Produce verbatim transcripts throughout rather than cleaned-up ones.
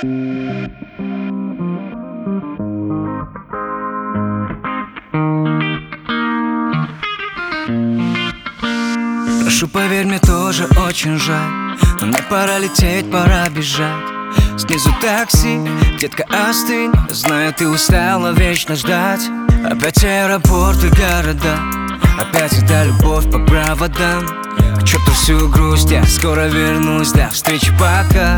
Прошу, поверь, мне тоже очень жаль, но мне пора лететь, пора бежать. Снизу такси, детка, остынь. Знаю, ты устала вечно ждать. Опять аэропорты, города, опять эта любовь по проводам. К черту всю грусть, я скоро вернусь, до встречи, пока.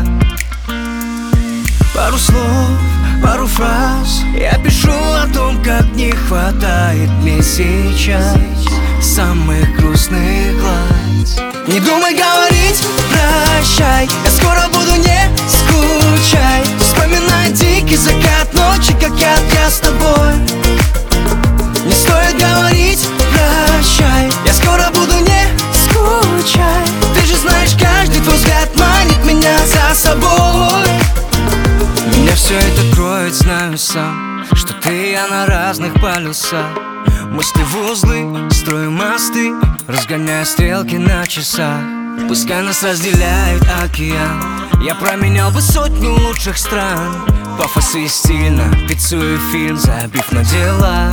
Пару слов, пару фраз я пишу о том, как не хватает мне сейчас самых грустных глаз. Не думай говорить прощай, я скоро буду, не скучай. Вспоминай дикий закат ночи, как я, я с тобой. Не стоит говорить прощай, я скоро буду, не скучай. Ты же знаешь, каждый твой взгляд манит меня за собой. Меня все это кроет, знаю сам, что ты и я на разных полюсах. Мысли в узлы, строим мосты, разгоняя стрелки на часах. Пускай нас разделяет океан, я променял бы сотню лучших стран. Пафос и стильно, пиццу и фильм, забив на дела.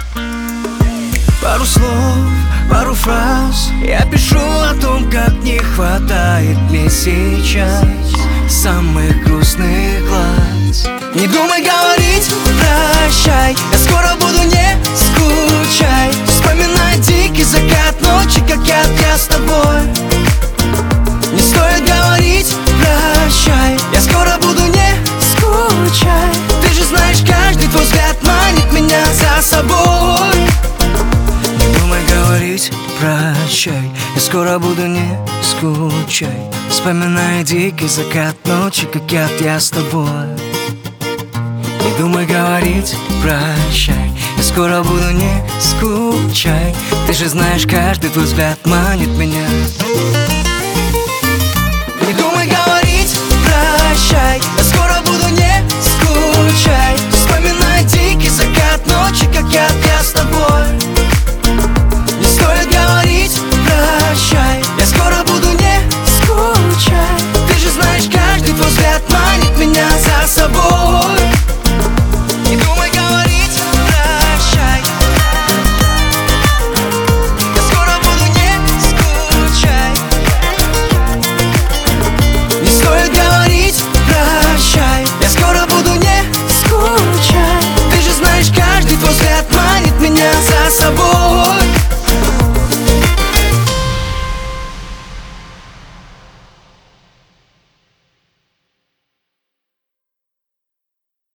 Пару слов, пару фраз я пишу о том, как не хватает мне сейчас самых грустных глаз. Не думай говорить прощай, я скоро буду, не скучай. Вспоминай дикий закат ночи, как я, я с тобой. Не стоит говорить прощай, я скоро буду, не скучай. Ты же знаешь, каждый твой взгляд манит меня за собой. Не думай говорить прощай, я скоро буду, не скучай. Вспоминай дикий закат ночи, как я, я с тобой. Не думай говорить прощай, я скоро буду, не скучай. Ты же знаешь, каждый твой взгляд манит меня.